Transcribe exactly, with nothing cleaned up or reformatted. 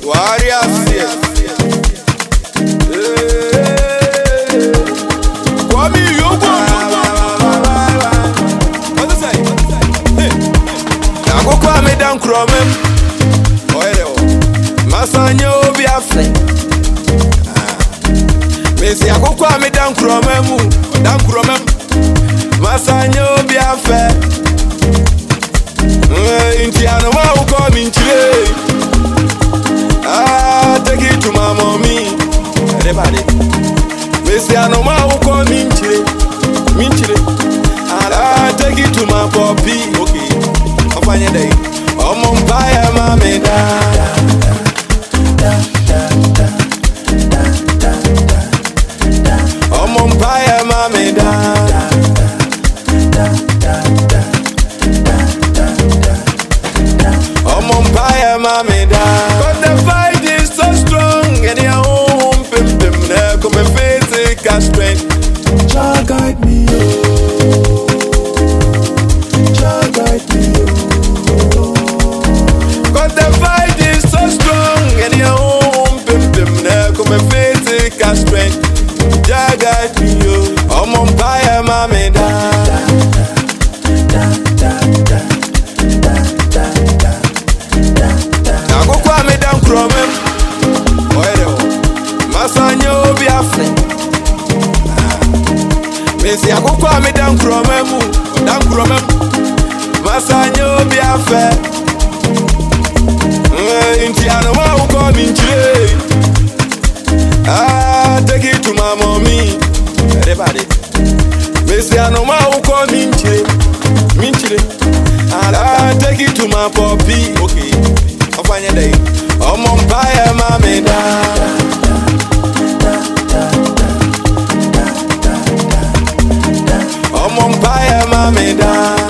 Warriors here. Kwame Yogo. What is say? I go Kwame down Kromem. Oyo. Masanyo bi afle. Me say I go Kwame down Kromem. Down Kromem. Masanyo bi afle. Intiano wa uko minchire. Ah, take it to my mommy. Everybody. Messiano ma uko minchire. Minchire. Ah, take it to my puppy. Okay. Afanya day. Omo mpaya mame da. Omo mpaya mame da. Mame da. Cause the fight is so strong, and your own pim pim now come and physical strength. Jah guide me, oh. Jah guide me, oh. Cause the fight is so strong, and your own pim pim now come and physical strength. Jah guide me, oh. I'm on fire, mame da. Kromem, oyo, masanyo bi afle. Me say I go Kwame down Kromem, down Kromem, masanyo bi afle. Inti ano wa uko minchire. Ah, take it to my mommy. Everybody. Me say ano wa uko minchire, minchire. Ah, take it to my puppy. Okay, afanya day. Omo mpaya mame da. Omo mpaya mame da.